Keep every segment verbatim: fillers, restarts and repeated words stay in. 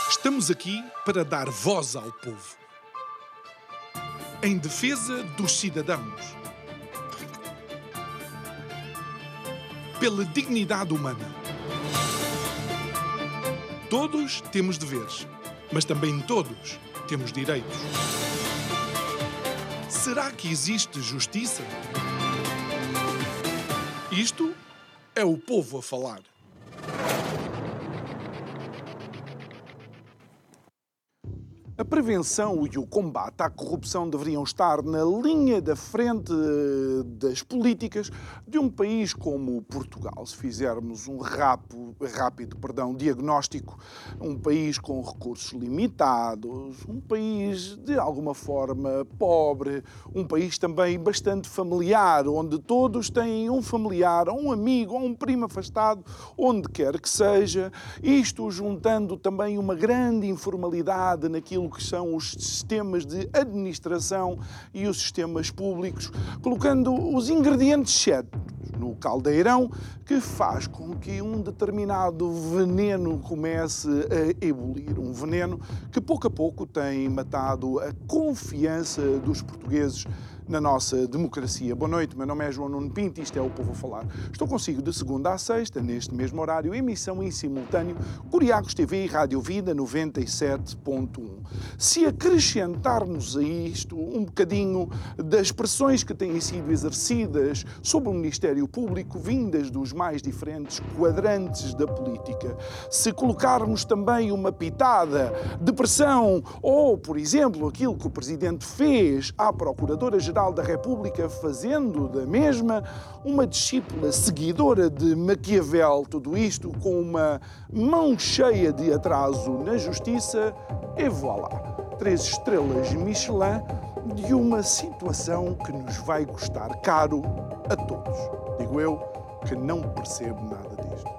Estamos aqui para dar voz ao povo, em defesa dos cidadãos, pela dignidade humana. Todos temos deveres, mas também todos temos direitos. Será que existe justiça? Isto é o povo a falar. A prevenção e o combate à corrupção deveriam estar na linha da frente das políticas de um país como Portugal. Se fizermos um rapo, rápido perdão, diagnóstico, um país com recursos limitados, um país de alguma forma pobre, um país também bastante familiar, onde todos têm um familiar, ou um amigo, ou um primo afastado, onde quer que seja, isto juntando também uma grande informalidade naquilo que são os sistemas de administração e os sistemas públicos, colocando os ingredientes certos no caldeirão que faz com que um determinado veneno comece a ebulir. Um veneno que pouco a pouco tem matado a confiança dos portugueses na nossa democracia. Boa noite, meu nome é João Nuno Pinto e isto é o Povo a Falar. Estou consigo de segunda a sexta, neste mesmo horário, emissão em simultâneo, Curiacos T V e Rádio Vida noventa e sete ponto um. Se acrescentarmos a isto um bocadinho das pressões que têm sido exercidas sobre o Ministério Público, vindas dos mais diferentes quadrantes da política, se colocarmos também uma pitada de pressão ou, por exemplo, aquilo que o Presidente fez à Procuradora-Geral da República, fazendo da mesma uma discípula seguidora de Maquiavel, tudo isto com uma mão cheia de atraso na justiça, e voilá, três estrelas Michelin de uma situação que nos vai custar caro a todos. Digo eu que não percebo nada disto.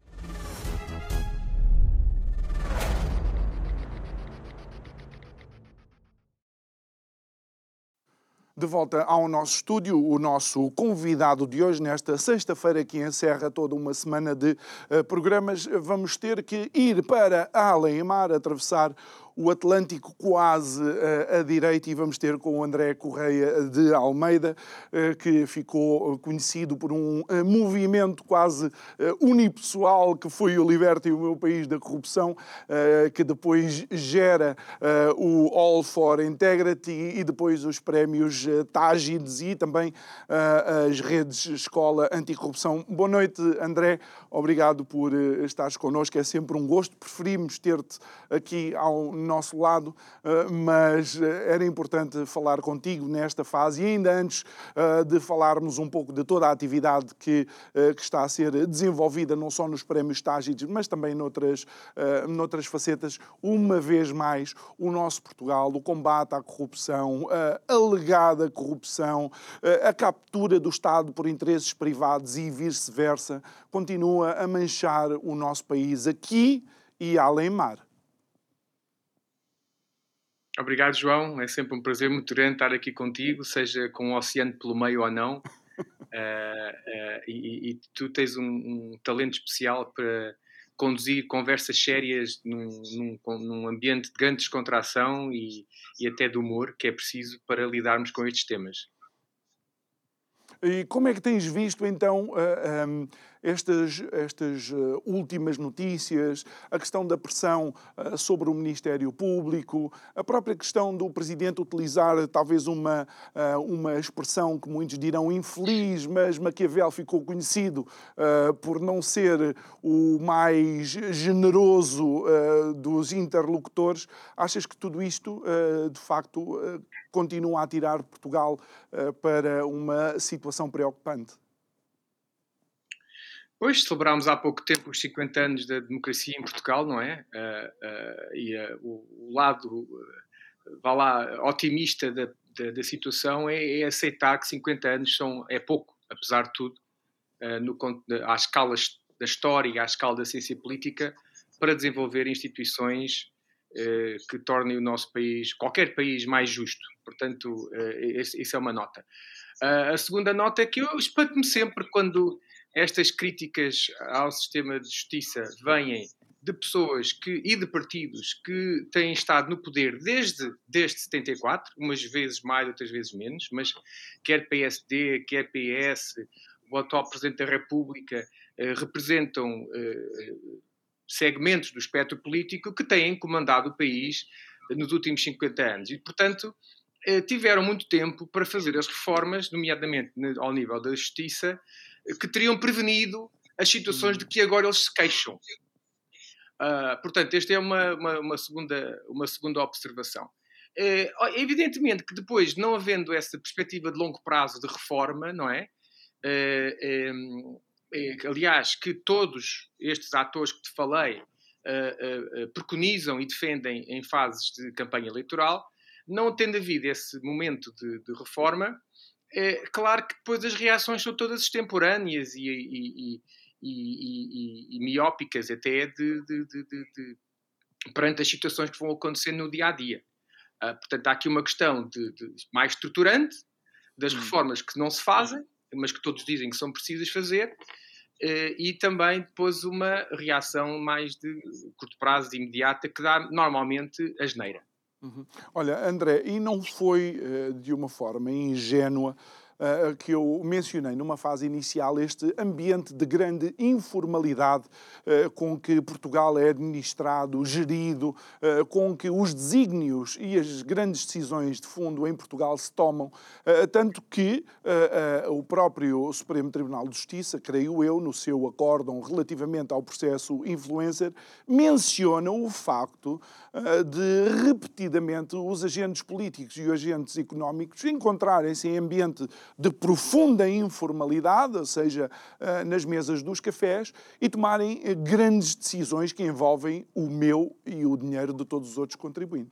De volta ao nosso estúdio, o nosso convidado de hoje, nesta sexta-feira que encerra toda uma semana de uh, programas, vamos ter que ir para Além-Mar, atravessar o Atlântico quase uh, à direita, e vamos ter com o André Correia de Almeida, uh, que ficou conhecido por um uh, movimento quase uh, unipessoal que foi o Libertem o Meu País da Corrupção, uh, que depois gera uh, o All for Integrity e depois os prémios uh, Tágides e também uh, as redes Escola Anticorrupção. Boa noite, André. Obrigado por uh, estares connosco. É sempre um gosto. Preferimos ter-te aqui ao nosso lado, mas era importante falar contigo nesta fase e ainda antes de falarmos um pouco de toda a atividade que, que está a ser desenvolvida não só nos prémios Tágides, mas também noutras, noutras facetas, uma vez mais o nosso Portugal, o combate à corrupção, a alegada corrupção, a captura do Estado por interesses privados e vice-versa, continua a manchar o nosso país aqui e além-mar. Obrigado, João. É sempre um prazer muito grande estar aqui contigo, seja com o oceano pelo meio ou não. uh, uh, e, e tu tens um, um talento especial para conduzir conversas sérias num, num, num ambiente de grande descontração e, e até de humor, que é preciso para lidarmos com estes temas. E como é que tens visto, então, uh, um, estas, estas uh, últimas notícias, a questão da pressão uh, sobre o Ministério Público, a própria questão do Presidente utilizar talvez uma, uh, uma expressão que muitos dirão infeliz, mas Maquiavel ficou conhecido uh, por não ser o mais generoso uh, dos interlocutores. Achas que tudo isto, uh, de facto, uh, continua a tirar Portugal uh, para uma situação preocupante? Pois, celebrámos há pouco tempo os cinquenta anos da democracia em Portugal, não é? Uh, uh, e uh, o, o lado, uh, vá lá, otimista da, da, da situação é, é aceitar que cinquenta anos são, é pouco, apesar de tudo, uh, no, à escala da história e à escala da ciência política, para desenvolver instituições uh, que tornem o nosso país, qualquer país, mais justo. Portanto, uh, isso é uma nota. Uh, a segunda nota é que eu espanto-me sempre quando estas críticas ao sistema de justiça vêm de pessoas que, e de partidos que têm estado no poder desde, desde setenta e quatro, umas vezes mais, outras vezes menos, mas quer P S D, quer P S, o atual Presidente da República, eh, representam eh, segmentos do espectro político que têm comandado o país nos últimos cinquenta anos. E, portanto, eh, tiveram muito tempo para fazer as reformas, nomeadamente ao nível da justiça, que teriam prevenido as situações de que agora eles se queixam. Uh, portanto, esta é uma, uma, uma, segunda, uma segunda observação. É, evidentemente que depois, não havendo essa perspectiva de longo prazo de reforma, não é? É, é, é, aliás, que todos estes atores que te falei uh, uh, preconizam e defendem em fases de campanha eleitoral, não tendo havido esse momento de, de reforma, é claro que depois as reações são todas extemporâneas e, e, e E, e, e miópicas até de, de, de, de, perante as situações que vão acontecendo no dia-a-dia. Uh, portanto, há aqui uma questão de, de, mais estruturante das reformas que não se fazem, mas que todos dizem que são precisas fazer, uh, e também depois uma reação mais de curto prazo, de imediata, que dá normalmente a asneira. Uhum. Olha, André, e não foi uh, de uma forma ingênua Uh, que eu mencionei numa fase inicial este ambiente de grande informalidade uh, com que Portugal é administrado, gerido, uh, com que os desígnios e as grandes decisões de fundo em Portugal se tomam, uh, tanto que uh, uh, o próprio Supremo Tribunal de Justiça, creio eu, no seu acórdão relativamente ao processo influencer, menciona o facto uh, de repetidamente os agentes políticos e os agentes económicos encontrarem-se em ambiente de profunda informalidade, ou seja, nas mesas dos cafés, e tomarem grandes decisões que envolvem o meu e o dinheiro de todos os outros contribuintes.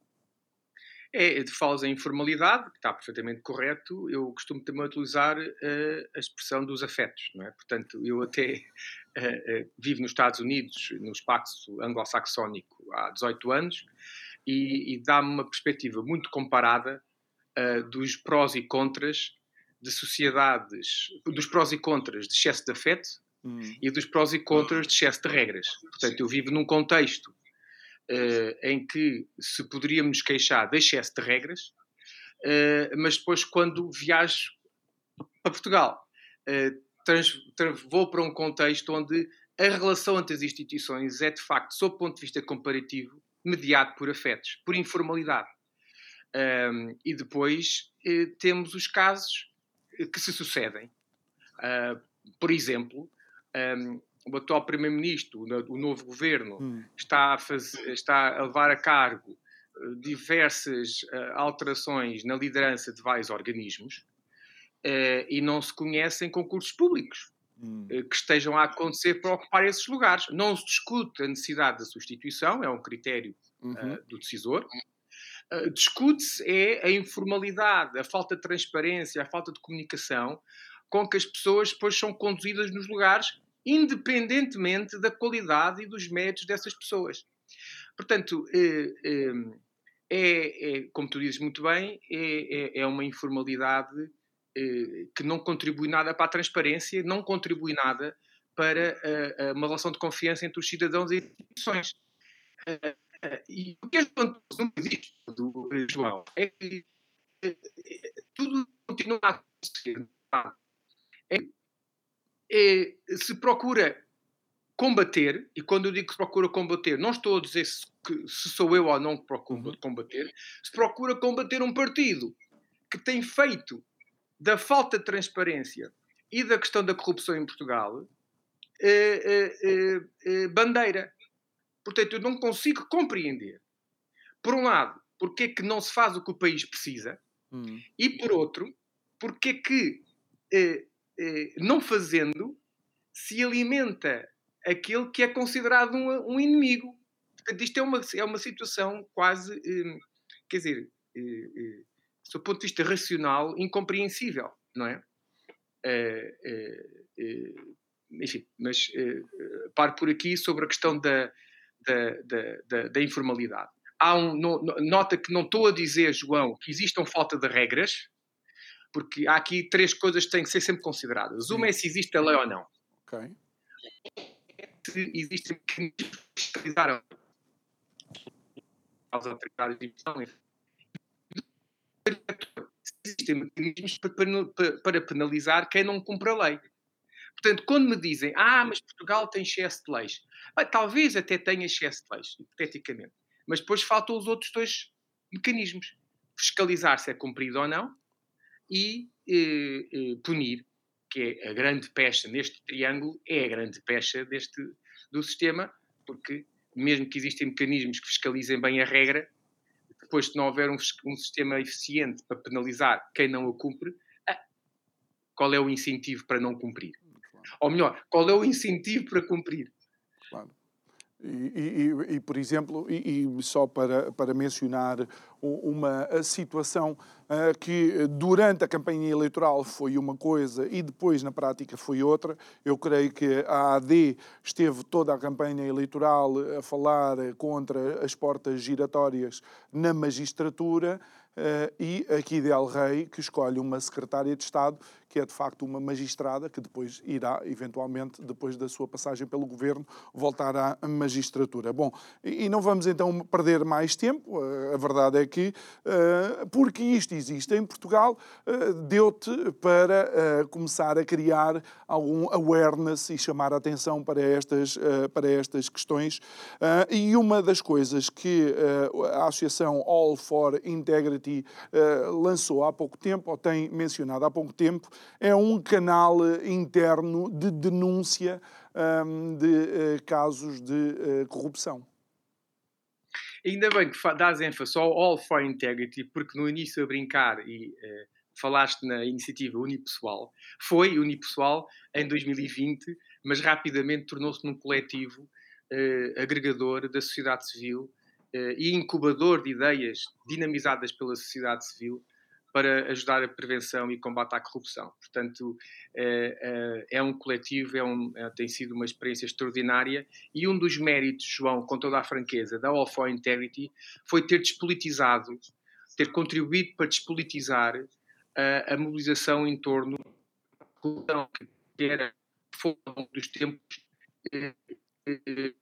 É, de falas em informalidade, que está perfeitamente correto. Eu costumo também utilizar uh, a expressão dos afetos, não é? Portanto, eu até uh, uh, vivo nos Estados Unidos, no espaço anglo-saxónico, há dezoito anos, e, e dá-me uma perspectiva muito comparada uh, dos prós e contras de sociedades, dos prós e contras de excesso de afeto hum. e dos prós e contras de excesso de regras. Portanto, eu vivo num contexto uh, em que se poderíamos queixar de excesso de regras, uh, mas depois, quando viajo para Portugal, uh, trans, trans, vou para um contexto onde a relação entre as instituições é, de facto, sob o ponto de vista comparativo, mediado por afetos, por informalidade. Um, e depois uh, temos os casos que se sucedem. Uh, por exemplo, um, o atual Primeiro-Ministro, o novo governo, hum. está, a fazer, está a levar a cargo diversas uh, alterações na liderança de vários organismos uh, e não se conhecem concursos públicos hum. uh, que estejam a acontecer para ocupar esses lugares. Não se discute a necessidade da substituição, é um critério uh, uhum. do decisor. Uh, discute-se é a informalidade, a falta de transparência, a falta de comunicação com que as pessoas depois são conduzidas nos lugares, independentemente da qualidade e dos méritos dessas pessoas. Portanto, é, é, é como tu dizes muito bem, é, é uma informalidade é, que não contribui nada para a transparência, não contribui nada para a, a uma relação de confiança entre os cidadãos e as instituições. E o que é que do João é que tudo continua a acontecer. É, é, se procura combater, e quando eu digo que se procura combater, não estou a dizer se, que, se sou eu ou não que procuro combater, se procura combater um partido que tem feito da falta de transparência e da questão da corrupção em Portugal é, é, é, é, bandeira. Portanto, eu não consigo compreender, por um lado, porque é que não se faz o que o país precisa, hum. e por outro, porque é que, eh, eh, não fazendo, se alimenta aquele que é considerado um, um inimigo. Portanto, isto é uma, é uma situação quase, eh, quer dizer, eh, eh, do ponto de vista racional, incompreensível, não é? Eh, eh, eh, enfim, mas eh, paro por aqui sobre a questão da Da, da, da, da informalidade. Há um, no, nota que não estou a dizer, João, que existam falta de regras, porque há aqui três coisas que têm que ser sempre consideradas. Uma é se existe a lei ou não. Okay. se existem mecanismos que fiscalizaram as autoridades de impressão, se existem mecanismos para, para penalizar quem não cumpre a lei. Portanto, quando me dizem, ah, mas Portugal tem excesso de leis, bem, talvez até tenha excesso de leis, hipoteticamente, mas depois faltam os outros dois mecanismos. Fiscalizar se é cumprido ou não e eh, eh, punir, que é a grande pecha neste triângulo, é a grande pecha deste, do sistema, porque mesmo que existem mecanismos que fiscalizem bem a regra, depois se não houver um, um sistema eficiente para penalizar quem não a cumpre, ah, qual é o incentivo para não cumprir? Ou melhor, qual é o incentivo para cumprir? Claro. E, e, e, por exemplo, e, e só para, para mencionar uma situação uh, que durante a campanha eleitoral foi uma coisa e depois na prática foi outra. Eu creio que a A D esteve toda a campanha eleitoral a falar contra as portas giratórias na magistratura. Uh, e aqui de El Rei, que escolhe uma secretária de Estado, que é de facto uma magistrada, que depois irá, eventualmente, depois da sua passagem pelo governo, voltar à magistratura. Bom, e não vamos então perder mais tempo, uh, a verdade é que, uh, porque isto existe em Portugal, uh, deu-te para uh, começar a criar algum awareness e chamar a atenção para estas, uh, para estas questões. Uh, e uma das coisas que uh, a Associação All for Integrity Uh, lançou há pouco tempo, ou tem mencionado há pouco tempo, é um canal uh, interno de denúncia um, de uh, casos de uh, corrupção. Ainda bem que dás ênfase ao All for Integrity, porque no início a brincar e uh, falaste na iniciativa Unipessoal, foi Unipessoal em dois mil e vinte, mas rapidamente tornou-se num coletivo uh, agregador da sociedade civil e incubador de ideias dinamizadas pela sociedade civil para ajudar a prevenção e combate à corrupção. Portanto, é, é um coletivo, é um, é, tem sido uma experiência extraordinária e um dos méritos, João, com toda a franqueza, da All for Integrity foi ter despolitizado, ter contribuído para despolitizar a, a mobilização em torno da corrupção, que era, foi, ao longo dos tempos, eh, eh,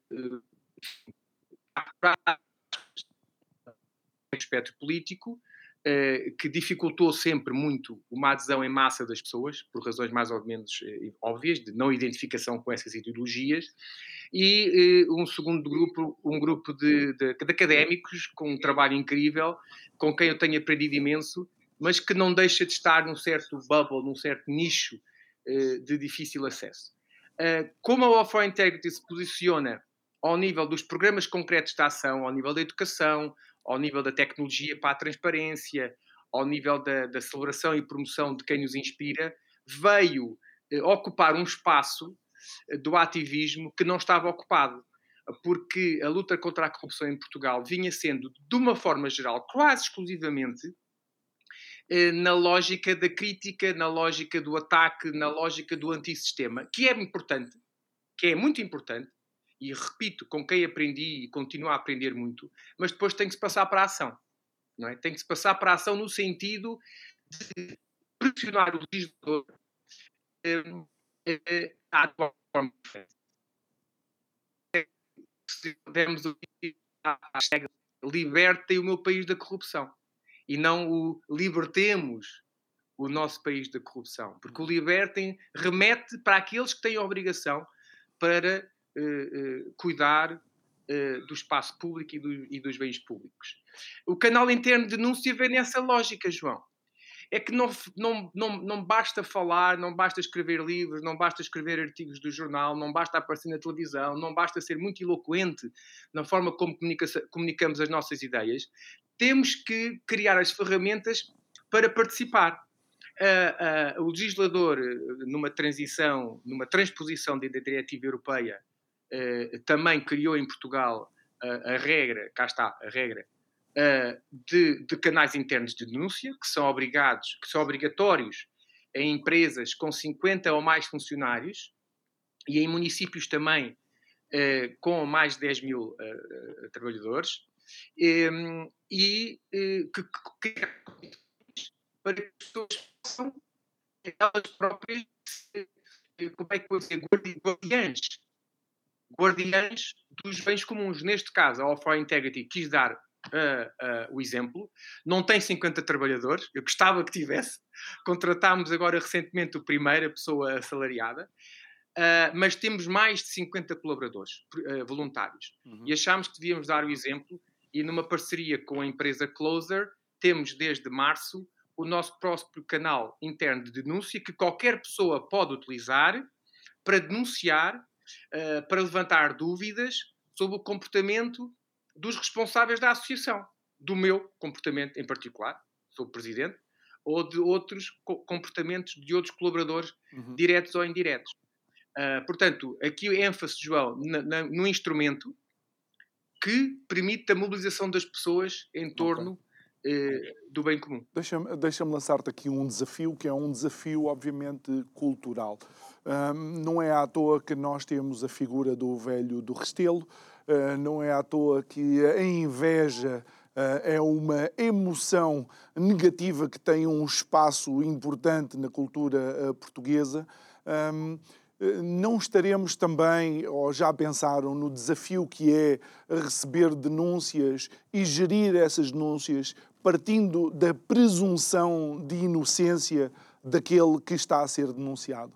eh, espectro político, eh, que dificultou sempre muito uma adesão em massa das pessoas, por razões mais ou menos eh, óbvias, de não identificação com essas ideologias, e eh, um segundo grupo, um grupo de, de, de académicos com um trabalho incrível, com quem eu tenho aprendido imenso, mas que não deixa de estar num certo bubble, num certo nicho eh, de difícil acesso. Uh, como a All for Integrity se posiciona ao nível dos programas concretos de ação, ao nível da educação, ao nível da tecnologia para a transparência, ao nível da, da celebração e promoção de quem nos inspira, veio eh, ocupar um espaço eh, do ativismo que não estava ocupado. Porque a luta contra a corrupção em Portugal vinha sendo, de uma forma geral, quase exclusivamente, eh, na lógica da crítica, na lógica do ataque, na lógica do antissistema, que é importante, que é muito importante, e repito, com quem aprendi e continuo a aprender muito, mas depois tem que se passar para a ação. Não é? Tem que se passar para a ação no sentido de pressionar o legislador a atuar de forma diferente. Se dermos o hashtag libertem o meu país da corrupção e não o libertemos o nosso país da corrupção, porque o libertem remete para aqueles que têm a obrigação para Uh, uh, cuidar uh, do espaço público e, do, e dos bens públicos. O canal interno de denúncia vem nessa lógica, João. É que não, não, não, não basta falar, não basta escrever livros, não basta escrever artigos do jornal, não basta aparecer na televisão, não basta ser muito eloquente na forma como comunica, comunicamos as nossas ideias. Temos que criar as ferramentas para participar. Uh, uh, o legislador, numa transição, numa transposição da diretiva europeia, Uh, também criou em Portugal uh, a regra, cá está a regra, uh, de, de canais internos de denúncia, que são obrigados, que são obrigatórios em empresas com cinquenta ou mais funcionários e em municípios também uh, com mais de dez mil uh, trabalhadores, um, e uh, que, que, para que as pessoas possam, elas próprias, como é que eu vou dizer, guardiãs guardiães dos bens comuns. Neste caso, a All for Integrity quis dar uh, uh, o exemplo. Não tem cinquenta trabalhadores, eu gostava que tivesse. Contratámos agora recentemente o primeiro, a pessoa assalariada. Uh, mas temos mais de cinquenta colaboradores uh, voluntários. Uhum. E achámos que devíamos dar o exemplo, e numa parceria com a empresa Closer, temos desde março o nosso próprio canal interno de denúncia que qualquer pessoa pode utilizar para denunciar, uh, para levantar dúvidas sobre o comportamento dos responsáveis da associação. Do meu comportamento em particular, sou o presidente, ou de outros comportamentos de outros colaboradores, uhum. diretos ou indiretos. Uh, portanto, aqui a ênfase, João, na, na, no instrumento que permite a mobilização das pessoas em torno okay. uh, do bem comum. Deixa-me deixa-me lançar-te aqui um desafio, que é um desafio, obviamente, cultural. Uh, não é à toa que nós temos a figura do velho do Restelo, uh, não é à toa que a inveja uh, é uma emoção negativa que tem um espaço importante na cultura uh, portuguesa. Um, Não estaremos também, ou já pensaram, no desafio que é receber denúncias e gerir essas denúncias partindo da presunção de inocência daquele que está a ser denunciado?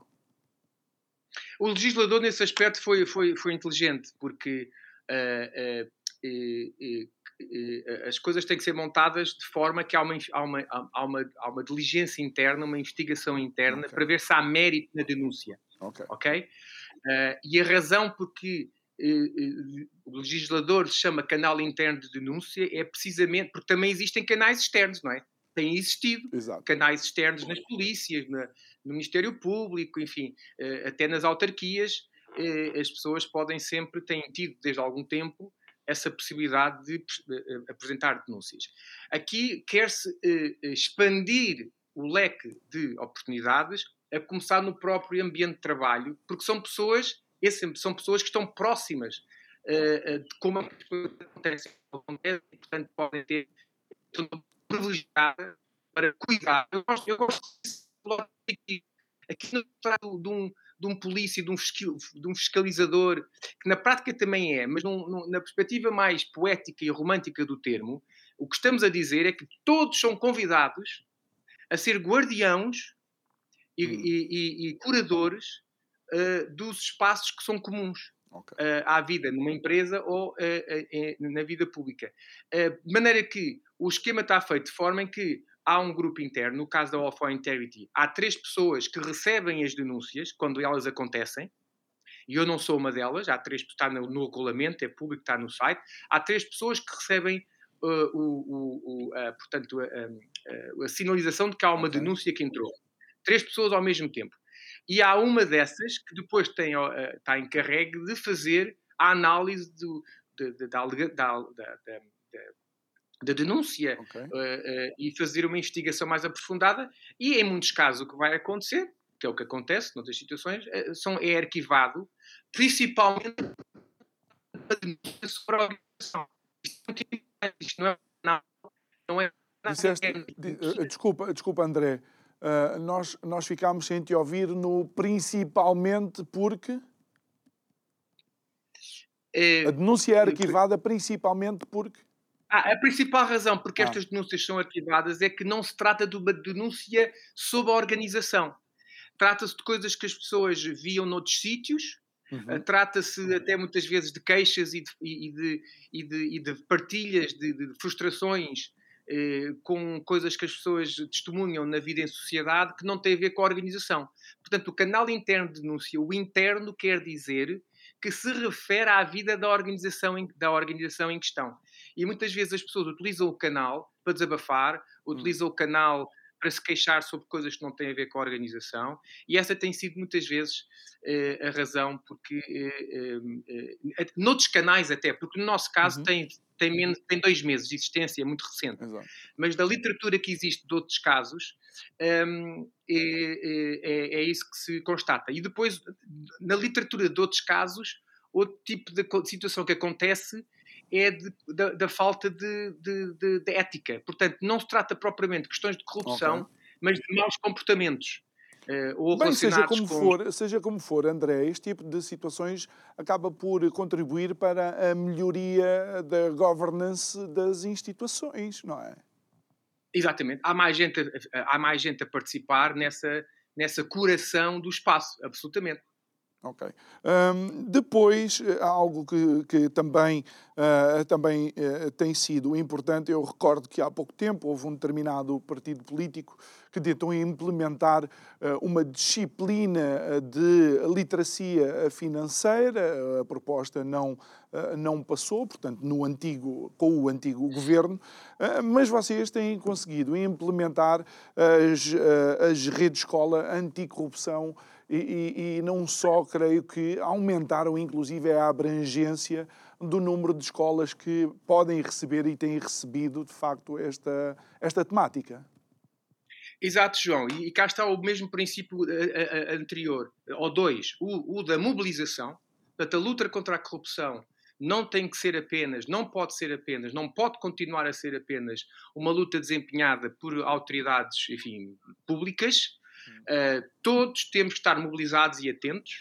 O legislador, nesse aspecto, foi, foi, foi inteligente, porque uh, uh, uh, uh, as coisas têm que ser montadas de forma que há uma, há uma, há uma, há uma diligência interna, uma investigação interna, okay. para ver se há mérito na denúncia. Ok? okay? Uh, e a razão porque uh, uh, o legislador se chama canal interno de denúncia é precisamente porque também existem canais externos, não é? Têm existido Exato. canais externos nas polícias, na, no Ministério Público, enfim, uh, até nas autarquias, uh, as pessoas podem sempre, têm tido desde algum tempo essa possibilidade de uh, apresentar denúncias. Aqui quer-se uh, expandir o leque de oportunidades, a começar no próprio ambiente de trabalho, porque são pessoas, esses, são pessoas que estão próximas uh, de como as coisas acontecem, e, portanto, podem ter uma privilegiada para cuidar. Eu gosto, eu gosto de aqui no trato de um, de um polícia, de um, fiscal, de um fiscalizador, que na prática também é, mas num, num, na perspectiva mais poética e romântica do termo, o que estamos a dizer é que todos são convidados a ser guardiãos E, hum. e, e, e curadores uh, dos espaços que são comuns okay. uh, à vida numa empresa ou uh, uh, uh, na vida pública. Uh, de maneira que o esquema está feito de forma em que há um grupo interno, no caso da All for Integrity, há três pessoas que recebem as denúncias quando elas acontecem, e eu não sou uma delas, há três, está no, no regulamento, é público, está no site, há três pessoas que recebem uh, o, o, o, uh, portanto, a, a, a sinalização de que há uma okay. denúncia que entrou. Três pessoas ao mesmo tempo. E há uma dessas que depois tem, uh, está encarregue de fazer a análise do, de, de, da, da, da, da, da denúncia okay. uh, uh, e fazer uma investigação mais aprofundada. E em muitos casos o que vai acontecer, que é o que acontece noutras situações, uh, são, é arquivado, principalmente a denúncia sobre a organização. Isto não é nada. Não é nada. Disseste, é, desculpa, desculpa, André. Uh, nós, nós ficámos sem te ouvir no principalmente porque... É, a denúncia é arquivada principalmente porque... Ah, a principal razão porque ah. estas denúncias são arquivadas é que não se trata de uma denúncia sobre a organização. Trata-se de coisas que as pessoas viam noutros sítios, uhum. uh, trata-se até muitas vezes de queixas e de, e de, e de, e de partilhas de, de frustrações Eh, com coisas que as pessoas testemunham na vida em sociedade que não têm a ver com a organização. Portanto, o canal interno de denúncia, o interno quer dizer que se refere à vida da organização em, da organização em questão. E muitas vezes as pessoas utilizam o canal para desabafar, utilizam hum. o canal para se queixar sobre coisas que não têm a ver com a organização, e essa tem sido muitas vezes eh, a razão, porque eh, eh, noutros canais até, porque no nosso caso uhum. tem, tem, menos, tem dois meses de existência, é muito recente, Exato. Mas da literatura que existe de outros casos, um, é, é, é isso que se constata. E depois, na literatura de outros casos, outro tipo de situação que acontece é de, da, da falta de, de, de, de ética. Portanto, não se trata propriamente de questões de corrupção, okay. mas de maus comportamentos. uh, ou Bem, seja relacionados como com... for, seja como for, André, este tipo de situações acaba por contribuir para a melhoria da governance das instituições, não é? Exatamente. Há mais gente a, há mais gente a participar nessa, nessa curação do espaço, absolutamente. Ok. Um, depois, há algo que, que também, uh, também uh, tem sido importante. Eu recordo que há pouco tempo houve um determinado partido político que tentou implementar uh, uma disciplina de literacia financeira. A proposta não, uh, não passou, portanto, no antigo, com o antigo governo, uh, mas vocês têm conseguido implementar as, uh, as redes escola anticorrupção. E, e, e não só, creio que aumentaram inclusive a abrangência do número de escolas que podem receber e têm recebido, de facto, esta, esta temática. Exato, João. E, e cá está o mesmo princípio a, a, a anterior, ou dois, o, o da mobilização. Portanto, a luta contra a corrupção não tem que ser apenas, não pode ser apenas, não pode continuar a ser apenas uma luta desempenhada por autoridades, enfim, públicas. Uh, todos temos que estar mobilizados e atentos.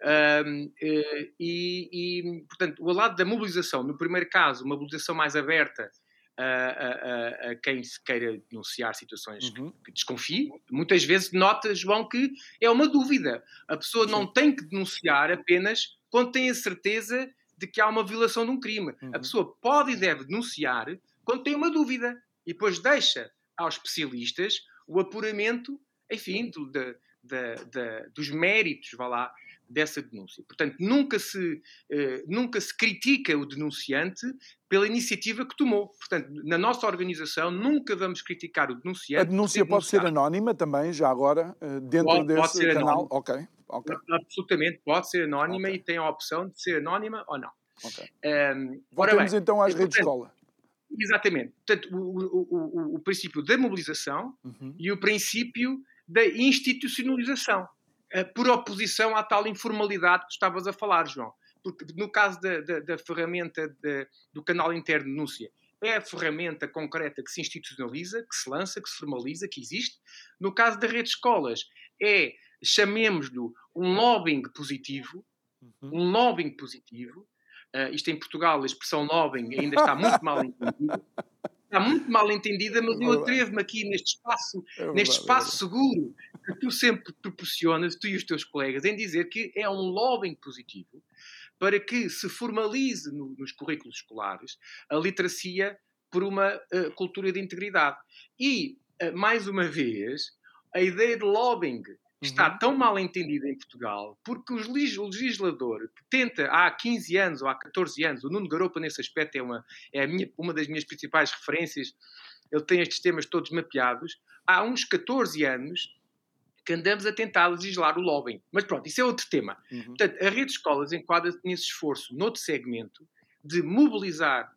Uh, uh, e, e, portanto, o lado da mobilização, no primeiro caso, uma mobilização mais aberta a, a, a quem se queira denunciar situações uhum. que, que desconfie. Muitas vezes nota, João, que é uma dúvida. A pessoa Sim. não tem que denunciar apenas quando tem a certeza de que há uma violação de um crime. Uhum. A pessoa pode e deve denunciar quando tem uma dúvida. E depois deixa aos especialistas o apuramento, enfim, do, de, de, de, dos méritos, vá lá, dessa denúncia. Portanto, nunca se, eh, nunca se critica o denunciante pela iniciativa que tomou. Portanto, na nossa organização, nunca vamos criticar o denunciante. A denúncia pode ser anónima também, já agora, dentro pode, desse pode ser canal? Anónimo. Ok, ok. Absolutamente, pode ser anónima okay. E tem a opção de ser anónima ou não. Ok. Um, Voltemos bem, então às redes de escola. Exatamente. Portanto, o, o, o, o princípio da mobilização uhum. E o princípio da institucionalização. Por oposição à tal informalidade que estavas a falar, João. Porque no caso da, da, da ferramenta de, do canal interno de denúncia, é a ferramenta concreta que se institucionaliza, que se lança, que se formaliza, que existe. No caso da rede de escolas, é, chamemos-lhe, um lobbying positivo, uhum. um lobbying positivo. Uh, isto em Portugal, a expressão lobbying ainda está muito mal entendida. Está muito mal entendida, mas é eu atrevo-me aqui neste espaço, é verdade, neste espaço é seguro que tu sempre proporcionas, tu e os teus colegas, em dizer que é um lobbying positivo para que se formalize no, nos currículos escolares a literacia por uma uh, cultura de integridade. E, uh, mais uma vez, a ideia de lobbying está uhum. tão mal entendida em Portugal porque o legislador que tenta há quinze anos ou há catorze anos, o Nuno Garopa nesse aspecto é, uma, é a minha, uma das minhas principais referências, ele tem estes temas todos mapeados, há uns catorze anos que andamos a tentar legislar o lobbying. Mas pronto, isso é outro tema. Uhum. Portanto, a rede de escolas enquadra-se nesse esforço, noutro segmento, de mobilizar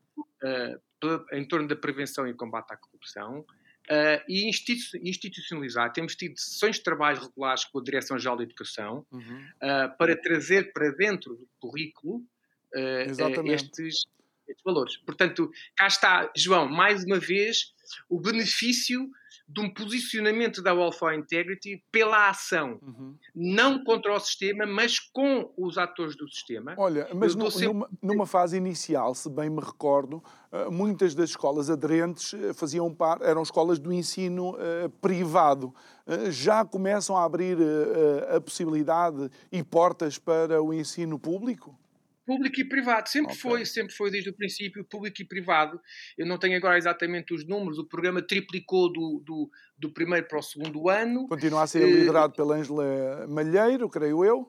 uh, em torno da prevenção e combate à corrupção, Uh, e institu- institucionalizar. Temos tido sessões de trabalho regulares com a Direção-Geral da Educação uhum. uh, para trazer para dentro do currículo uh, uh, estes, estes valores. Portanto, cá está, João, mais uma vez, o benefício de um posicionamento da Wall for Integrity pela ação. Uhum. Não contra o sistema, mas com os atores do sistema. Olha, mas no, sempre... numa, numa fase inicial, se bem me recordo, muitas das escolas aderentes faziam par, eram escolas do ensino uh, privado. Uh, já começam a abrir uh, a possibilidade e portas para o ensino público? Público e privado, sempre okay. foi, sempre foi desde o princípio, público e privado. Eu não tenho agora exatamente os números, o programa triplicou do, do, do primeiro para o segundo ano. Continua a ser liderado uh, pela Ângela Malheiro, creio eu?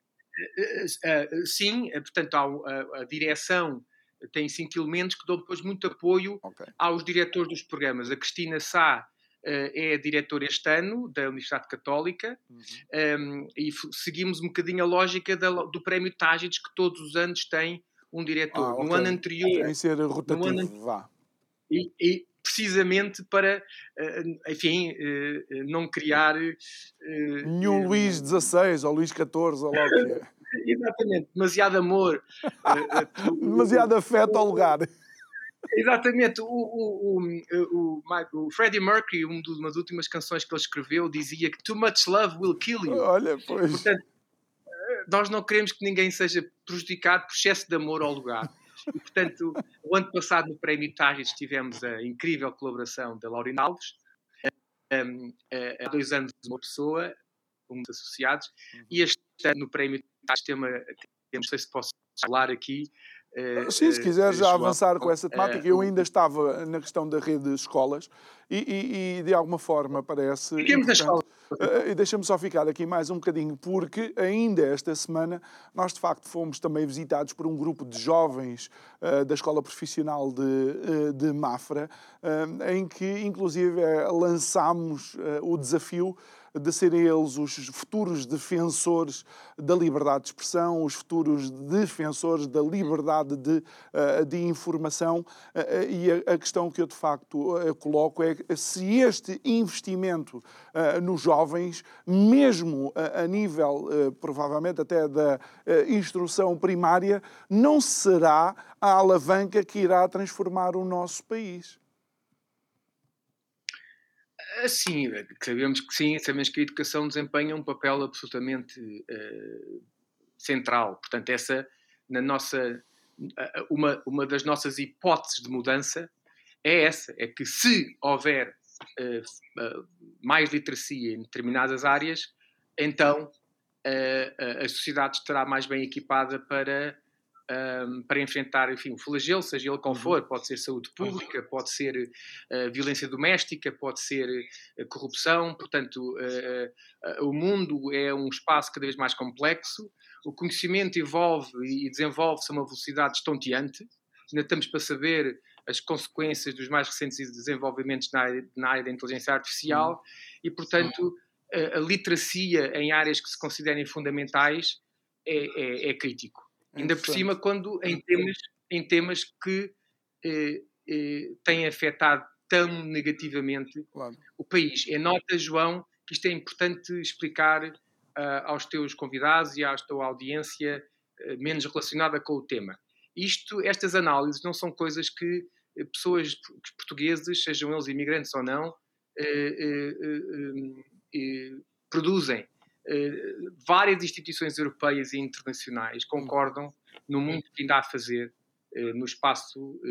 Uh, uh, sim, portanto, a, a, a direção tem cinco elementos que dão depois muito apoio okay. aos diretores dos programas. A Cristina Sá Uh, é a diretora este ano da Universidade Católica uhum. um, e f- seguimos um bocadinho a lógica da, do prémio Tágides, que todos os anos tem um diretor. Ah, okay. No ano anterior... Tem ser rotativo, no ano, vá. E, e precisamente para, uh, enfim, uh, não criar... Uh, Nenhum uh, Luís dezasseis ou Luís catorze, ou lá o que é. Exatamente, demasiado amor. uh, demasiado afeto ao lugar. Exatamente. O, o, o, o, o Freddie Mercury, uma das últimas canções que ele escreveu, dizia que too much love will kill you. Olha, pois. Portanto, nós não queremos que ninguém seja prejudicado por excesso de amor ao lugar. E, portanto, o ano passado no Prémio Tages tivemos a incrível colaboração da Laurina Alves. Um, há dois anos uma pessoa, um dos associados, uhum. E este ano no Prémio Tages temos, não sei se posso falar aqui. Uh, Sim, se quiser já João, avançar com essa temática, uh, eu ainda estava na questão da rede de escolas e, e, e de alguma forma parece importante. Uh, e deixa-me só ficar aqui mais um bocadinho, porque ainda esta semana nós de facto fomos também visitados por um grupo de jovens uh, da Escola Profissional de, uh, de Mafra, uh, em que inclusive uh, lançámos uh, o desafio de serem eles os futuros defensores da liberdade de expressão, os futuros defensores da liberdade de, de informação. E a questão que eu, de facto, coloco é se este investimento nos jovens, mesmo a nível, provavelmente, até da instrução primária, não será a alavanca que irá transformar o nosso país. Sim, sabemos que sim, sabemos que a educação desempenha um papel absolutamente uh, central. Portanto, essa, na nossa, uh, uma, uma das nossas hipóteses de mudança é essa, é que se houver uh, uh, mais literacia em determinadas áreas, então uh, a sociedade estará mais bem equipada para... Um, para enfrentar, enfim, o flagelo, seja ele qual for, pode ser saúde pública, pode ser uh, violência doméstica, pode ser uh, corrupção. Portanto, uh, uh, o mundo é um espaço cada vez mais complexo, o conhecimento evolve e desenvolve-se a uma velocidade estonteante, ainda estamos para saber as consequências dos mais recentes desenvolvimentos na área, na área da inteligência artificial. Uhum. E, portanto, a, a literacia em áreas que se considerem fundamentais é, é, é crítico. Ainda por cima, quando em temas, em temas que eh, eh, têm afetado tão negativamente claro. O país. É nota, João, que isto é importante explicar uh, aos teus convidados e à tua audiência uh, menos relacionada com o tema. Isto, estas análises não são coisas que uh, pessoas portugueses, sejam eles imigrantes ou não, uh, uh, uh, uh, produzem. Uh, várias instituições europeias e internacionais concordam uhum. no muito que ainda há a fazer uh, no espaço uh,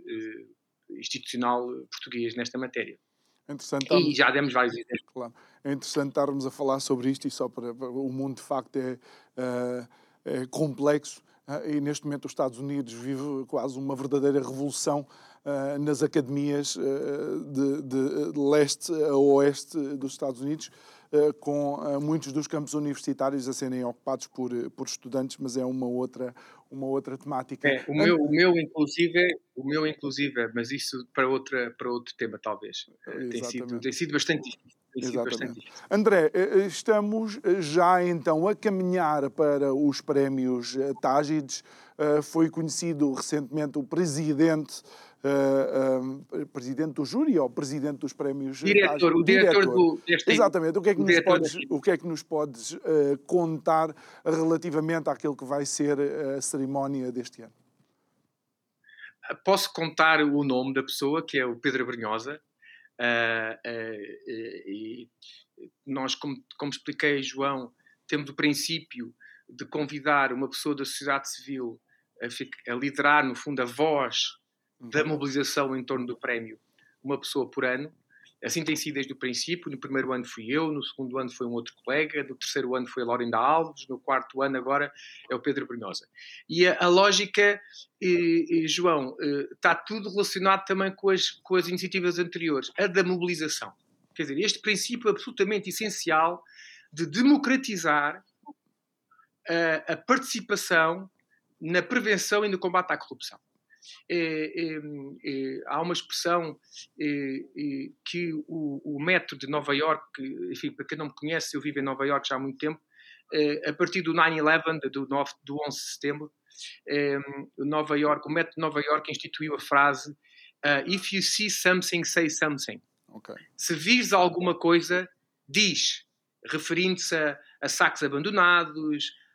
uh, institucional português nesta matéria. Interessante, e estamos... já demos vários exemplos. Claro. É interessante estarmos a falar sobre isto e só para, para o mundo de facto é, uh, é complexo uh, e neste momento os Estados Unidos vive quase uma verdadeira revolução uh, nas academias uh, de, de, de leste a oeste dos Estados Unidos, uh, com uh, muitos dos campos universitários a serem ocupados por, por estudantes, mas é uma outra, uma outra temática. É, o, meu, o, meu, inclusive, o meu, inclusive, mas isso para, outra, para outro tema, talvez. Tem sido, tem sido bastante difícil. Tem sido bastante difícil. André, estamos já então a caminhar para os prémios Tágides. Foi conhecido recentemente o presidente, uh, uh, presidente do júri ou presidente dos prémios diretor, Tágides? O diretor, diretor do... Deste... Exatamente. O que é que nos podes, o que é que nos podes uh, contar relativamente àquilo que vai ser a cerimónia deste ano? Posso contar o nome da pessoa, que é o Pedro Brunhosa. Uh, uh, uh, e nós, como, como expliquei, João, temos o princípio de convidar uma pessoa da sociedade civil a, a liderar, no fundo, a voz da mobilização em torno do prémio, uma pessoa por ano. Assim tem sido desde o princípio. No primeiro ano fui eu, no segundo ano foi um outro colega, no terceiro ano foi a Laurinda Alves, no quarto ano agora é o Pedro Brunhosa. E a, a lógica, eh, eh, João, eh, está tudo relacionado também com as, com as iniciativas anteriores, a da mobilização. Quer dizer, este princípio absolutamente essencial de democratizar a, a participação na prevenção e no combate à corrupção. É, é, é, há uma expressão é, é, que o, o método de Nova Iorque, enfim, para quem não me conhece, eu vivo em Nova Iorque já há muito tempo, é, a partir do nove onze, do, do onze de setembro, é, Nova Iorque, o método de Nova Iorque instituiu a frase uh, if you see something, say something. Okay. Se vires alguma coisa, diz, referindo-se a, a sacos abandonados,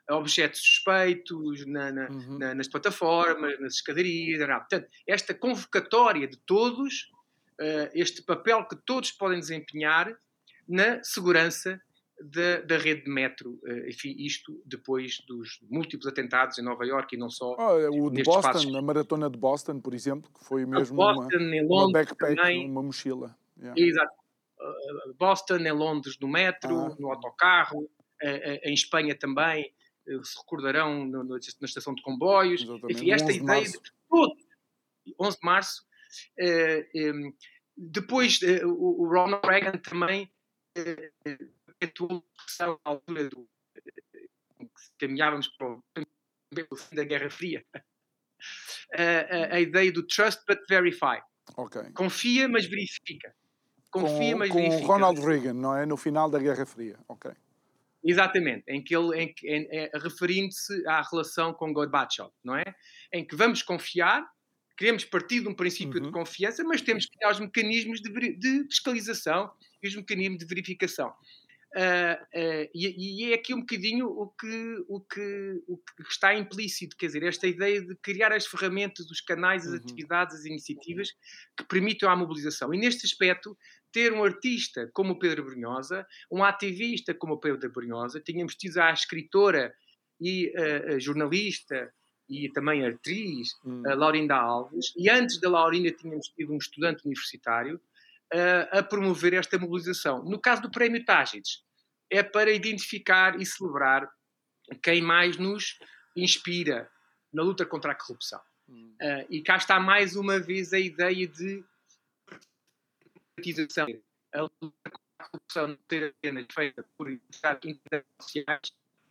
objetos suspeitos na, na, Uhum. na, nas plataformas, nas escadarias. Portanto, esta convocatória de todos, uh, este papel que todos podem desempenhar na segurança da, da rede de metro. Uh, enfim, isto depois dos múltiplos atentados em Nova Iorque e não só Olha, o de nestes Boston, espaços. a maratona de Boston, por exemplo, que foi A mesmo uma, Boston, em uma Londres backpack, também. uma mochila. Yeah. Exato. Uh, Boston, em Londres, no metro, Ah. no autocarro. Uh, uh, em Espanha também, uh, se recordarão, no, no, na estação de comboios. Exatamente. Enfim, esta onze de ideia março. de todos. onze de março. Uh, um, depois, uh, o, o Ronald Reagan também efetuou uh, a altura do uh, caminhávamos para o, para o fim da Guerra Fria. Uh, a, a ideia do trust but verify. Okay. Confia, mas verifica. Confia, com, mas com verifica. Ronald Reagan, não é? No final da Guerra Fria. Ok. Exatamente, em que ele, em, em, em, referindo-se à relação com Gorbachev, não é? Em que vamos confiar, queremos partir de um princípio uhum. de confiança, mas temos que criar os mecanismos de, de fiscalização e os mecanismos de verificação. Uh, uh, e, e é aqui um bocadinho o que, o, que, o que está implícito, quer dizer, esta ideia de criar as ferramentas, os canais, as uhum. atividades, as iniciativas que permitam a mobilização. E neste aspecto, ter um artista como o Pedro Brunhosa, um ativista como o Pedro Brunhosa, tínhamos tido a escritora e a, a jornalista e também a atriz, uhum. a Laurinda Alves, e antes da Laurinda tínhamos tido um estudante universitário a promover esta mobilização. No caso do Prémio Tágides, é para identificar e celebrar quem mais nos inspira na luta contra a corrupção. Hum. Uh, e cá está mais uma vez a ideia de politização. A luta contra a corrupção não ter apenas feita por internacionais.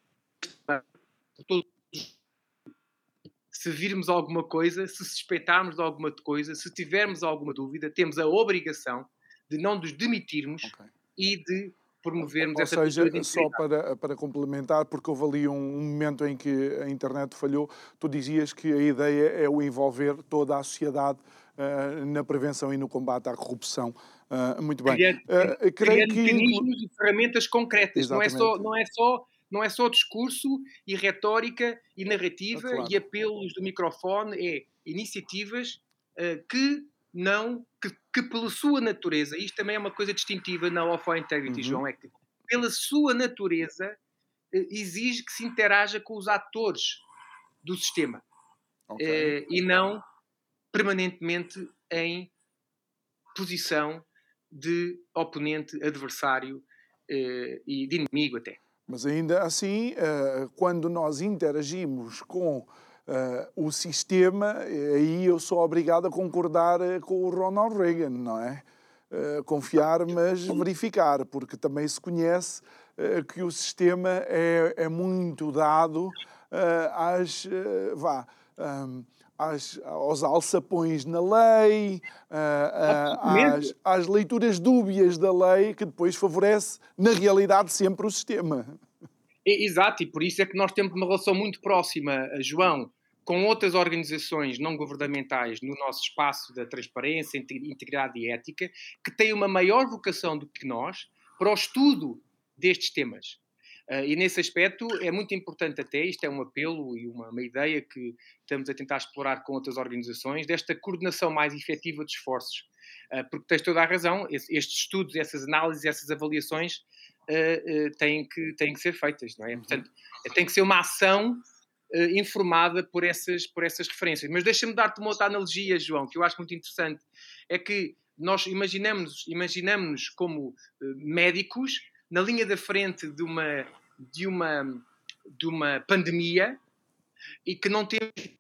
Se virmos alguma coisa, se suspeitarmos de alguma coisa, se tivermos alguma dúvida, temos a obrigação de não nos demitirmos okay. e de promovermos Ou essa seja, só para, para complementar, porque houve ali um momento em que a internet falhou, tu dizias que a ideia é o envolver toda a sociedade uh, na prevenção e no combate à corrupção. Uh, muito bem. Criar, uh, criar mecanismos inclu... e ferramentas concretas. Não é só... Não é só Não é só discurso e retórica e narrativa ah, claro. e apelos do microfone, é iniciativas uh, que não, que, que pela sua natureza, isto também é uma coisa distintiva na Law for Integrity, uhum. João, é que pela sua natureza uh, exige que se interaja com os atores do sistema okay. uh, e não permanentemente em posição de oponente, adversário uh, e de inimigo até. Mas ainda assim, quando nós interagimos com o sistema, aí eu sou obrigado a concordar com o Ronald Reagan, não é? Confiar, mas verificar, porque também se conhece que o sistema é, é muito dado às, vá, às, aos alçapões na lei, às, às leituras dúbias da lei, que depois favorece, na realidade, sempre o sistema. Exato, e por isso é que nós temos uma relação muito próxima, João, com outras organizações não governamentais no nosso espaço da transparência, integridade e ética, que têm uma maior vocação do que nós para o estudo destes temas. Uh, e nesse aspecto é muito importante até, isto é um apelo e uma, uma ideia que estamos a tentar explorar com outras organizações, desta coordenação mais efetiva de esforços. Uh, porque tens toda a razão, estes estudos, essas análises, essas avaliações uh, uh, têm, que, têm que ser feitas, não é? Portanto, tem que ser uma ação uh, informada por essas, por essas referências. Mas deixa-me dar-te uma outra analogia, João, que eu acho muito interessante. É que nós imaginamos, imaginamos como uh, médicos na linha da frente de uma, de uma, de uma pandemia e que não temos que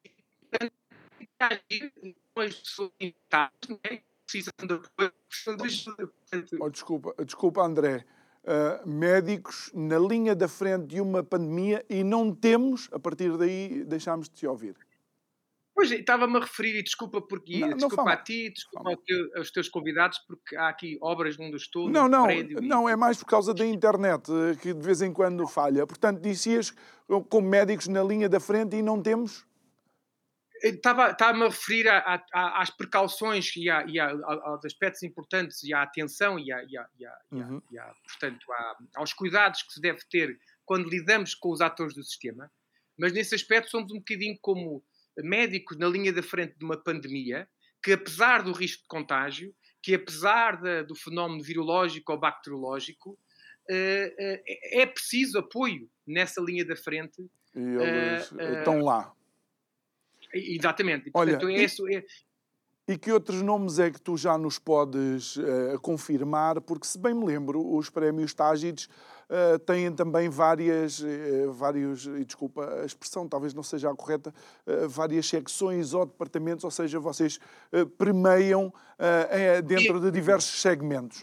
agir com as pessoas não é? Precisando de ajuda. Oh, desculpa, desculpa, André. Uh, médicos na linha da frente de uma pandemia e não temos, a partir daí, deixámos de te ouvir. Pois, estava-me a referir, e desculpa, porque, não, desculpa não a ti, desculpa ao teu, aos teus convidados, porque há aqui obras num dos túneis. Não, não, prédio não, e... é mais por causa da internet, que de vez em quando falha. Portanto, dizias como médicos na linha da frente e não temos? Estava, estava-me a referir a, a, às precauções e, a, e a, aos aspectos importantes e à atenção e, a, e, a, e, a, uhum. e a, portanto, a, aos cuidados que se deve ter quando lidamos com os atores do sistema, mas nesse aspecto somos um bocadinho como médicos na linha da frente de uma pandemia, que apesar do risco de contágio, que apesar da, do fenómeno virológico ou bacteriológico, uh, uh, é preciso apoio nessa linha da frente. E eles uh, uh, estão lá. Exatamente. E, Olha, portanto, é e, isso, é... e que outros nomes é que tu já nos podes uh, confirmar? Porque, se bem me lembro, os prémios Tágides uh, têm também várias, uh, vários, e desculpa a expressão, talvez não seja a correta, uh, várias secções ou departamentos, ou seja, vocês uh, premiam uh, dentro de diversos segmentos.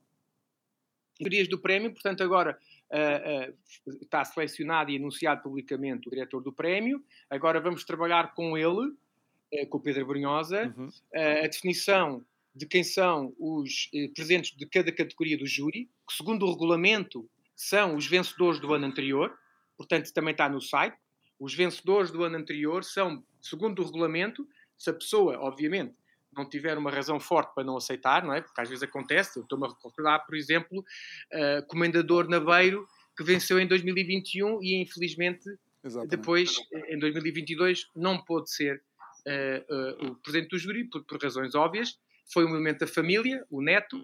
Categorias do prémio, portanto, agora uh, uh, está selecionado e anunciado publicamente o diretor do prémio. Agora vamos trabalhar com ele, uh, com o Pedro Brunhosa, Uhum. uh, a definição de quem são os uh, presentes de cada categoria do júri, que segundo o regulamento são os vencedores do ano anterior, portanto também está no site. Os vencedores do ano anterior são, segundo o regulamento, se a pessoa, obviamente, não tiver uma razão forte para não aceitar, não é? Porque às vezes acontece, eu estou-me a recordar, por exemplo, uh, Comendador Naveiro, que venceu em dois mil e vinte e um e, infelizmente, Exatamente. depois, em dois mil e vinte e dois, não pôde ser uh, uh, o presidente do júri, por, por razões óbvias. Foi um elemento da família, o neto,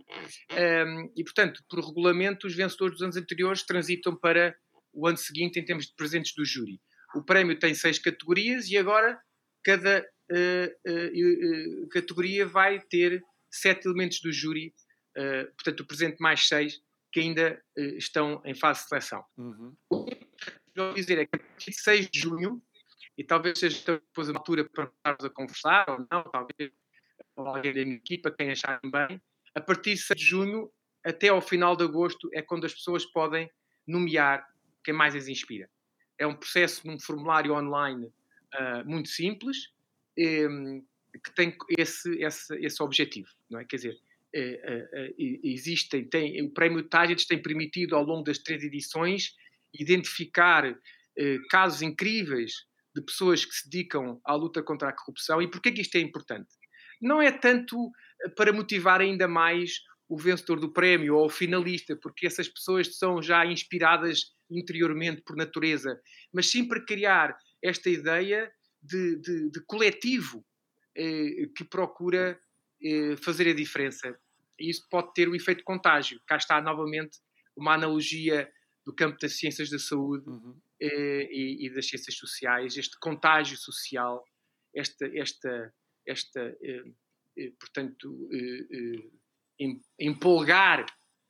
um, e, portanto, por regulamento, os vencedores dos anos anteriores transitam para o ano seguinte em termos de presentes do júri. O prémio tem seis categorias e agora cada uh, uh, uh, categoria vai ter sete elementos do júri, uh, portanto, o presente mais seis, que ainda uh, estão em fase de seleção. Uhum. O que eu vou dizer é que a partir de seis de junho, e talvez seja depois uma altura para começarmos a conversar, ou não, talvez alguém da minha equipa, quem acharem bem, a partir de seis de junho até ao final de agosto é quando as pessoas podem nomear quem mais as inspira. É um processo num formulário online uh, muito simples, um, que tem esse, esse, esse objetivo, não é? Quer dizer, uh, uh, uh, existem, tem, o Prémio Tágides tem permitido ao longo das três edições identificar uh, casos incríveis de pessoas que se dedicam à luta contra a corrupção. E porquê que isto é importante? Não é tanto para motivar ainda mais o vencedor do prémio ou o finalista, porque essas pessoas são já inspiradas interiormente por natureza, mas sim para criar esta ideia de, de, de coletivo eh, que procura eh, fazer a diferença. E isso pode ter o efeito contágio. Cá está novamente uma analogia do campo das ciências da saúde uhum. eh, e, e das ciências sociais, este contágio social, esta... esta esta, eh, eh, portanto, eh, eh, empolgar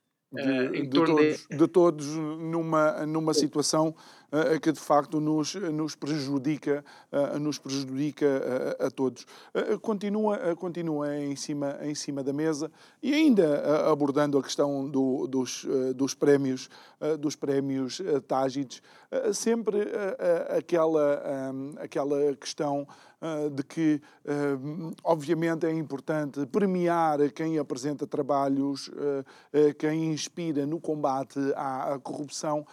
de, em de, todos, de... de todos numa, numa situação uh, que de facto nos, nos prejudica, uh, nos prejudica uh, a todos. Uh, continua, uh, continua em cima, em cima da mesa e ainda uh, abordando a questão do, dos, uh, dos prémios, uh, dos prémios uh, Tágides, uh, sempre uh, uh, aquela, um, aquela questão uh, de que, uh, obviamente, é importante premiar quem apresenta trabalhos, uh, uh, quem inspira no combate à, à corrupção,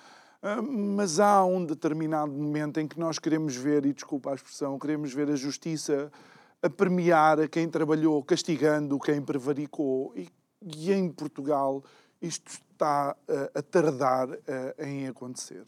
mas há um determinado momento em que nós queremos ver, e desculpa a expressão, queremos ver a justiça a premiar quem trabalhou, castigando quem prevaricou. E, e em Portugal isto está uh, a tardar uh, em acontecer.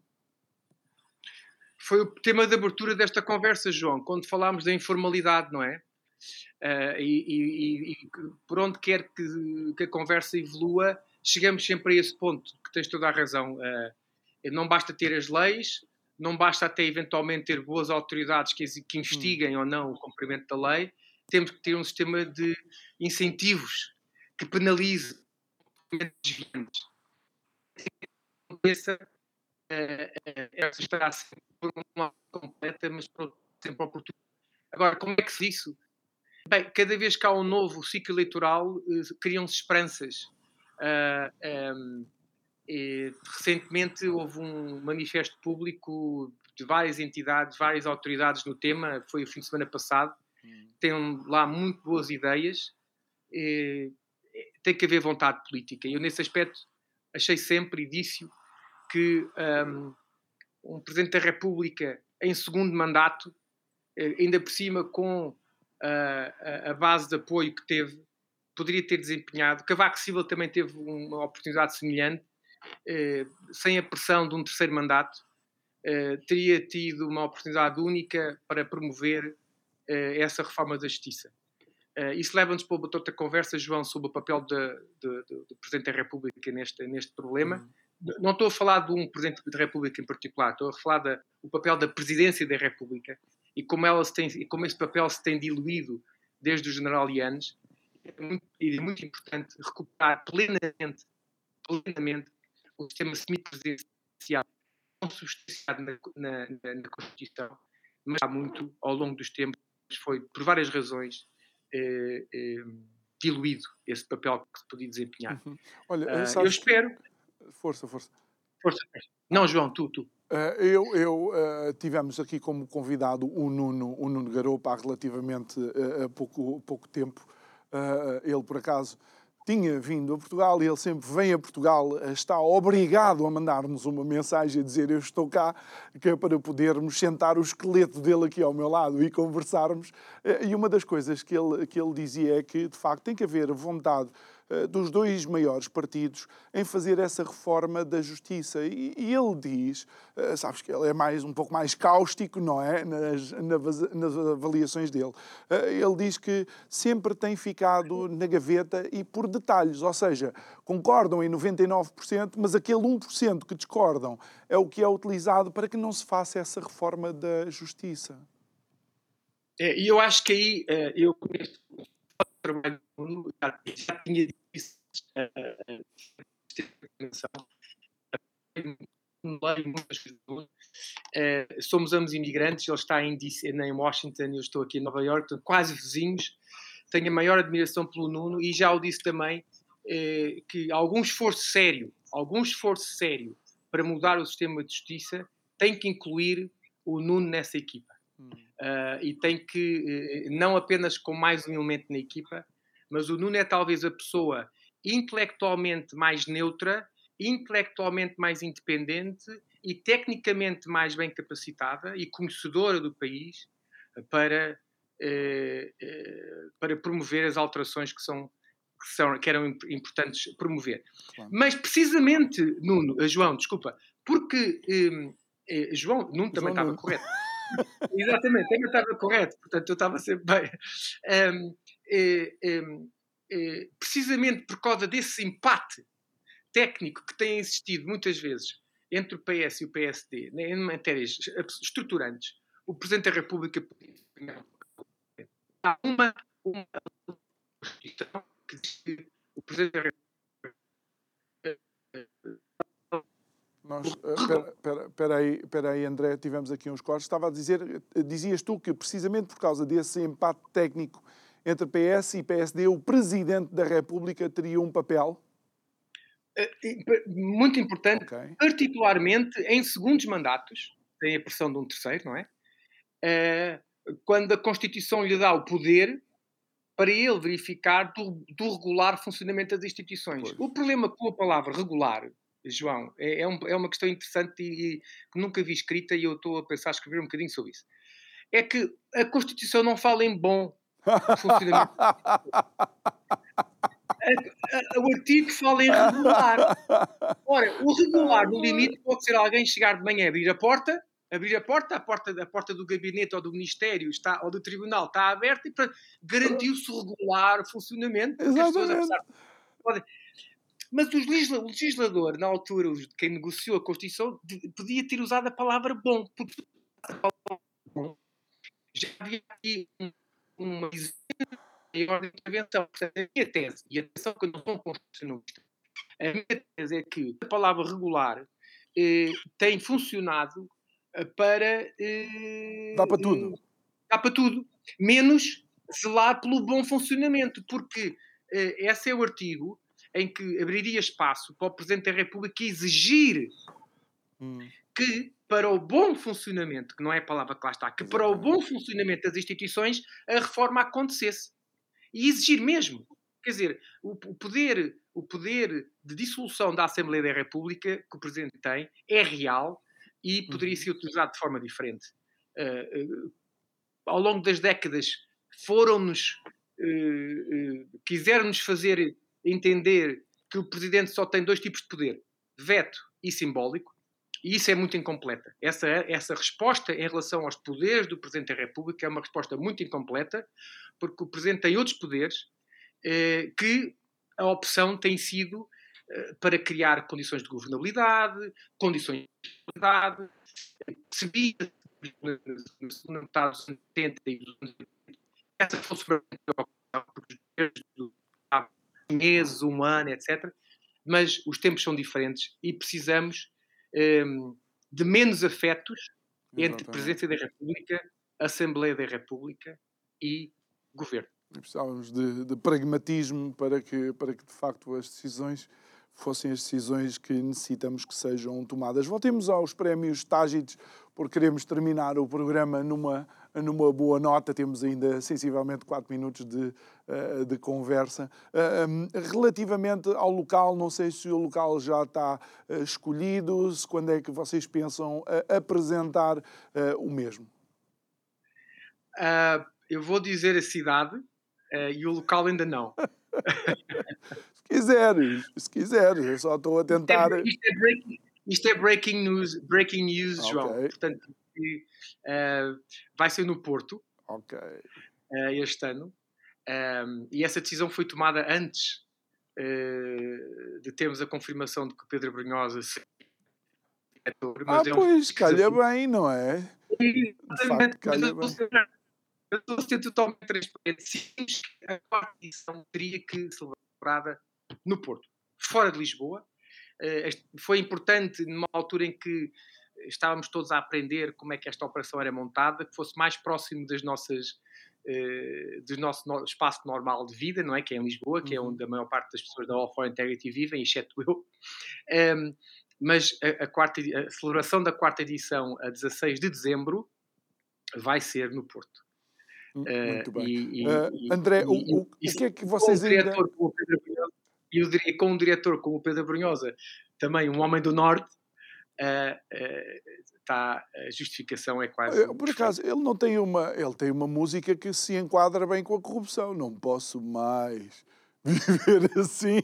Foi o tema de abertura desta conversa, João, quando falámos da informalidade, não é? Uh, e, e, e por onde quer que, que a conversa evolua, chegamos sempre a esse ponto, que tens toda a razão. Uh, não basta ter as leis, não basta até eventualmente ter boas autoridades que, que investiguem hum. ou não o cumprimento da lei, temos que ter um sistema de incentivos que penalize desviantes. Essa, uh, essa estará sempre uma completa, mas sempre oportuna. Agora, como é que se diz isso? Bem, cada vez que há um novo ciclo eleitoral, uh, criam-se esperanças. Uh, um, e, recentemente houve um manifesto público de várias entidades, várias autoridades no tema, foi o fim de semana passado, hum. Tem lá muito boas ideias, e, tem que haver vontade política. E eu, nesse aspecto, achei sempre e disse que um, um Presidente da República em segundo mandato, ainda por cima com a, a base de apoio que teve, poderia ter desempenhado. Cavaco Silva também teve uma oportunidade semelhante, eh, sem a pressão de um terceiro mandato, eh, teria tido uma oportunidade única para promover eh, essa reforma da justiça. Uh, isso leva-nos para outra conversa, João, sobre o papel de, de, de, do Presidente da República neste, neste problema. Uhum. Não estou a falar de um Presidente da República em particular, estou a falar do papel da Presidência da República e como, ela se tem, e como esse papel se tem diluído desde o general Yanes. É muito, é muito importante recuperar plenamente, plenamente o sistema semipresidencial consubstanciado na, na, na, na Constituição, mas há muito, ao longo dos tempos, foi, por várias razões, Eh, eh, diluído esse papel que se podia desempenhar. Uhum. Olha, uh, eu espero... Força, força. Força. Não, João, tu, tu. Uh, eu, eu uh, tivemos aqui como convidado o Nuno, o Nuno Garopa há relativamente uh, pouco, pouco tempo. Uh, ele, por acaso, tinha vindo a Portugal e ele sempre vem a Portugal, está obrigado a mandar-nos uma mensagem a dizer eu estou cá, que é para podermos sentar o esqueleto dele aqui ao meu lado e conversarmos. E uma das coisas que ele, que ele dizia é que, de facto, tem que haver vontade dos dois maiores partidos em fazer essa reforma da justiça. E, e ele diz, sabes que ele é mais, um pouco mais cáustico, não é? Nas, nas avaliações dele. Ele diz que sempre tem ficado na gaveta e por detalhes, ou seja, concordam em noventa e nove por cento, mas aquele um por cento que discordam é o que é utilizado para que não se faça essa reforma da justiça. E eu acho que aí eu conheço trabalho já tinha dito isso uh, somos ambos imigrantes, ele está em, D C, em Washington e eu estou aqui em Nova York, quase vizinhos. Tenho a maior admiração pelo Nuno e já o disse também uh, que algum esforço sério, algum esforço sério para mudar o sistema de justiça tem que incluir o Nuno nessa equipa. Uh, e tem que, uh, não apenas com mais um elemento na equipa, mas o Nuno é talvez a pessoa intelectualmente mais neutra, intelectualmente mais independente e tecnicamente mais bem capacitada e conhecedora do país para, uh, uh, para promover as alterações que, são, que, são, que eram importantes promover. Claro. Mas precisamente, Nuno, uh, João, desculpa, porque um, uh, João, Nuno também João estava Nuno. correto. Exatamente, também estava correto, portanto eu estava sempre bem. Um, é, é, é, precisamente por causa desse empate técnico que tem existido muitas vezes entre o P S e o P S D, né, em matérias estruturantes, o Presidente da República há uma, uma questão que diz que o Presidente da República Espera aí, espera aí, André, tivemos aqui uns cortes. Estava a dizer, dizias tu que precisamente por causa desse empate técnico entre P S e P S D, o Presidente da República teria um papel? Muito importante, okay. Particularmente em segundos mandatos, tem a pressão de um terceiro, não é? Quando a Constituição lhe dá o poder para ele verificar do, do regular funcionamento das instituições. Pois. O problema com a palavra regular, João, é, é, um, é uma questão interessante e, e que nunca vi escrita e eu estou a pensar escrever um bocadinho sobre isso. É que a Constituição não fala em bom funcionamento. O artigo fala em regular. Ora, o regular, no limite, pode ser alguém chegar de manhã, abrir a porta, abrir a porta, a porta, a porta do gabinete ou do ministério está, ou do tribunal está aberta e para garantir-se o regular funcionamento. Porque as pessoas, apesar de, podem... Mas o legislador, na altura, quem negociou a Constituição, podia ter usado a palavra bom. Porque já havia aqui uma maior intervenção. Portanto, a minha tese, e atenção que eu não sou um constitucionalista, a minha tese é que a palavra regular eh, tem funcionado para... Eh, dá para tudo. Eh, dá para tudo. Menos zelar pelo bom funcionamento, porque eh, esse é o artigo em que abriria espaço para o Presidente da República exigir hum. que, para o bom funcionamento, que não é a palavra que lá está, que para o bom funcionamento das instituições a reforma acontecesse. E exigir mesmo. Quer dizer, o, o, poder, o poder de dissolução da Assembleia da República que o Presidente tem é real e poderia ser utilizado de forma diferente. Uh, uh, ao longo das décadas foram-nos, uh, uh, quiseram-nos fazer entender que o Presidente só tem dois tipos de poder, veto e simbólico, e isso é muito incompleta. Essa, essa resposta em relação aos poderes do Presidente da República é uma resposta muito incompleta, porque o Presidente tem outros poderes eh, que a opção tem sido eh, para criar condições de governabilidade, condições de estabilidade. Percebi na segunda metade dos anos oitenta e dos anos oitenta essa fosse porque meses, um ano, etcétera. Mas os tempos são diferentes e precisamos um, de menos afetos entre Exatamente. Presidência da República, Assembleia da República e Governo. Precisávamos de, de pragmatismo para que, para que, de facto, as decisões fossem as decisões que necessitamos que sejam tomadas. Voltemos aos prémios Tágites, porque queremos terminar o programa numa, numa boa nota. Temos ainda sensivelmente quatro minutos de, de conversa. Relativamente ao local, não sei se o local já está escolhido, se quando é que vocês pensam apresentar o mesmo. Uh, eu vou dizer a cidade uh, e o local ainda não. Se quiseres, se quiseres, eu só estou a tentar... Isto é, isto é, breaking, isto é breaking news, breaking news Okay. João. Portanto, uh, vai ser no Porto, okay. uh, este ano. Um, e essa decisão foi tomada antes uh, de termos a confirmação de que o Pedro Brunhosa se... Ah, é um pois, calha bem, não é? De facto, calha bem. Eu estou a ser totalmente transparente. A quarta edição teria que ser celebrada no Porto, fora de Lisboa. Foi importante, numa altura em que estávamos todos a aprender como é que esta operação era montada, que fosse mais próximo das nossas, do nosso espaço normal de vida, não é? Que é em Lisboa, que é onde a maior parte das pessoas da All for Integrity vivem, exceto eu. Mas a, a, quarta, a celebração da quarta edição, a dezasseis de dezembro, vai ser no Porto. Muito bem. E, uh, e, André, e, o, o, e, o que é que vocês ainda... E o, com um diretor como o Pedro Brunhosa, também um homem do Norte, uh, uh, tá, a justificação é quase... Uh, por acaso, ele não tem uma... Ele tem uma música que se enquadra bem com a corrupção. Não posso mais viver assim...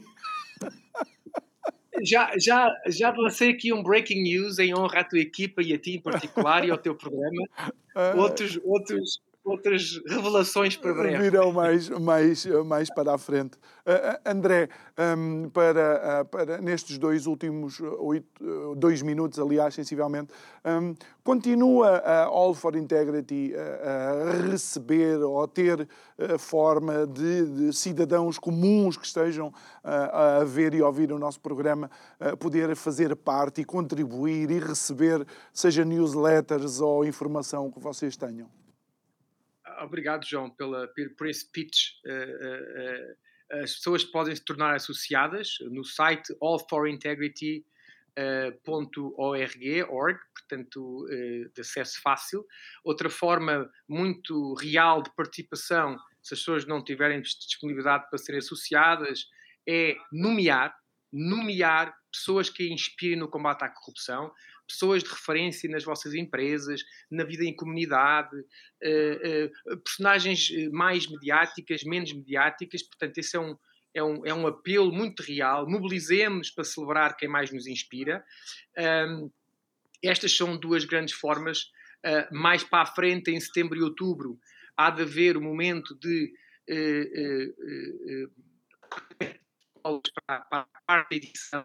Já, já, já lancei aqui um breaking news em honra à tua equipa e a ti em particular e ao teu programa. Uh, outros, outros, outras revelações para breve. Virão mais, mais, mais para a frente. Uh, André, um, para, uh, para nestes dois últimos oito, dois minutos, aliás, sensivelmente, um, continua a All for Integrity a, a receber ou a ter a forma de, de cidadãos comuns que estejam a, a ver e ouvir o nosso programa, a poder fazer parte e contribuir e receber, seja newsletters ou informação que vocês tenham? Obrigado, João, pela, por esse pitch. As pessoas podem se tornar associadas no site all for integrity ponto org, portanto, de acesso fácil. Outra forma muito real de participação, se as pessoas não tiverem disponibilidade para serem associadas, é nomear, nomear pessoas que inspirem no combate à corrupção, pessoas de referência nas vossas empresas, na vida em comunidade, uh, uh, personagens mais mediáticas, menos mediáticas. Portanto, esse é um, é, um, é um apelo muito real. Mobilizemos para celebrar quem mais nos inspira. Um, estas são duas grandes formas. Uh, mais para a frente, em setembro e outubro, há de haver o momento de uh, uh, uh, uh, para, para a quarta edição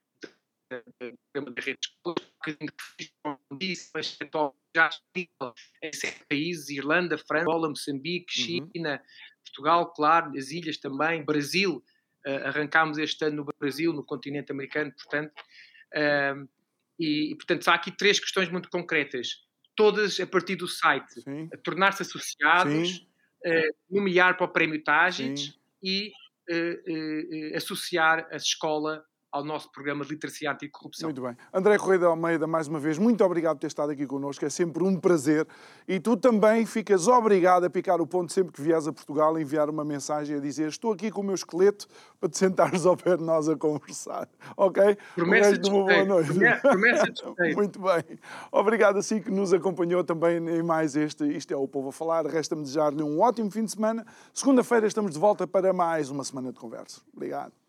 da rede de escolas, já em sete países: Irlanda, França, Angola, Moçambique, China, uhum. Portugal, claro, as ilhas também, Brasil. Uh, arrancámos este ano no Brasil, no continente americano, portanto. Uh, e, portanto, há aqui três questões muito concretas, todas a partir do site: tornar-se associados, uh, nomear para o prémio Tágites e uh, uh, uh, associar a escola ao nosso programa de literacia anticorrupção. Muito bem. André Correia de Almeida, mais uma vez, muito obrigado por ter estado aqui connosco, é sempre um prazer. E tu também ficas obrigado a picar o ponto sempre que vieres a Portugal, a enviar uma mensagem a dizer: estou aqui com o meu esqueleto, para te sentares ao pé de nós a conversar. Ok? Promessa de uma boa noite. Promessa de Muito bem. Obrigado a si que nos acompanhou também em mais este Isto é o Povo a Falar. Resta-me desejar-lhe um ótimo fim de semana. Segunda-feira estamos de volta para mais uma semana de conversa. Obrigado.